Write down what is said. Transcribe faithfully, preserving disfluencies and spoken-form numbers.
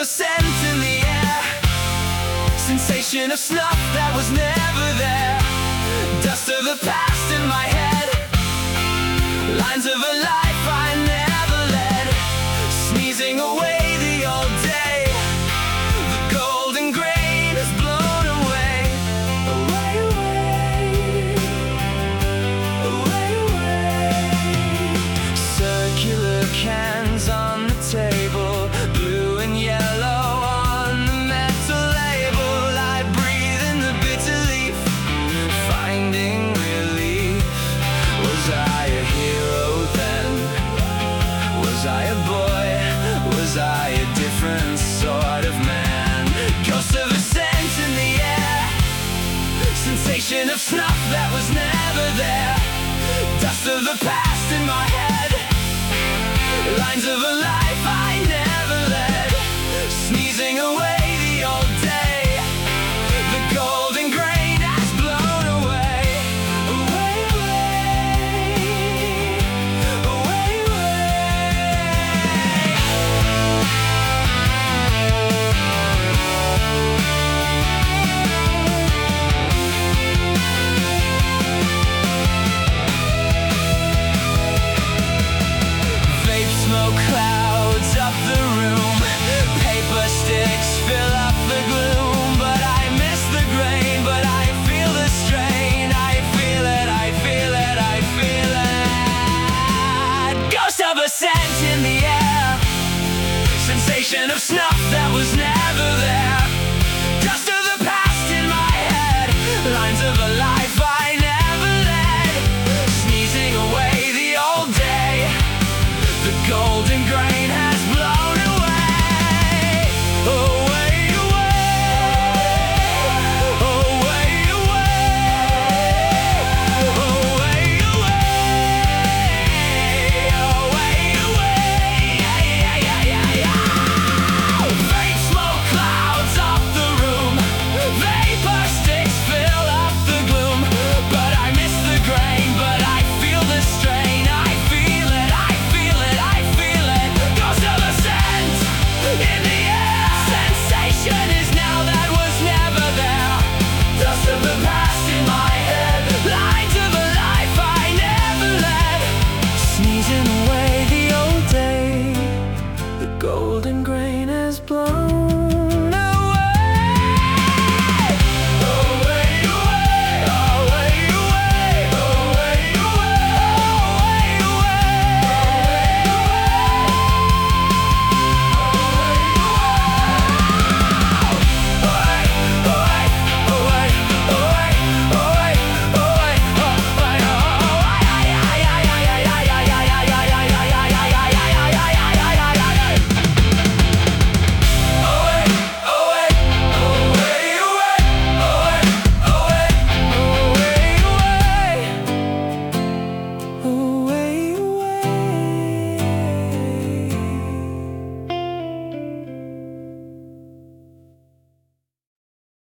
scent in the air, sensation of snuff that was never there, dust of the past in my head, lines of a life I never led, sneezing away the old day, the golden grain is blown away, away, away, away, away. Circular cans on the table, blue and yellow on the metal label. I breathe in the bitter leaf, finding relief. Was I a hero then? Was I a boy? Was I a different sort of man? Ghost of a scent in the air, sensation of snuff that was never there, dust of the past in my head, lines of a life I never led, sneezing away the old day, the golden grain has blown away, away, away, away, vape smoke clouds up the room, paper sticks fill up the gloom, but I miss the grain, but I feel the strain, I feel it, I feel it, I feel it. Ghost of a scent in the air, sensation of snuff that was never there,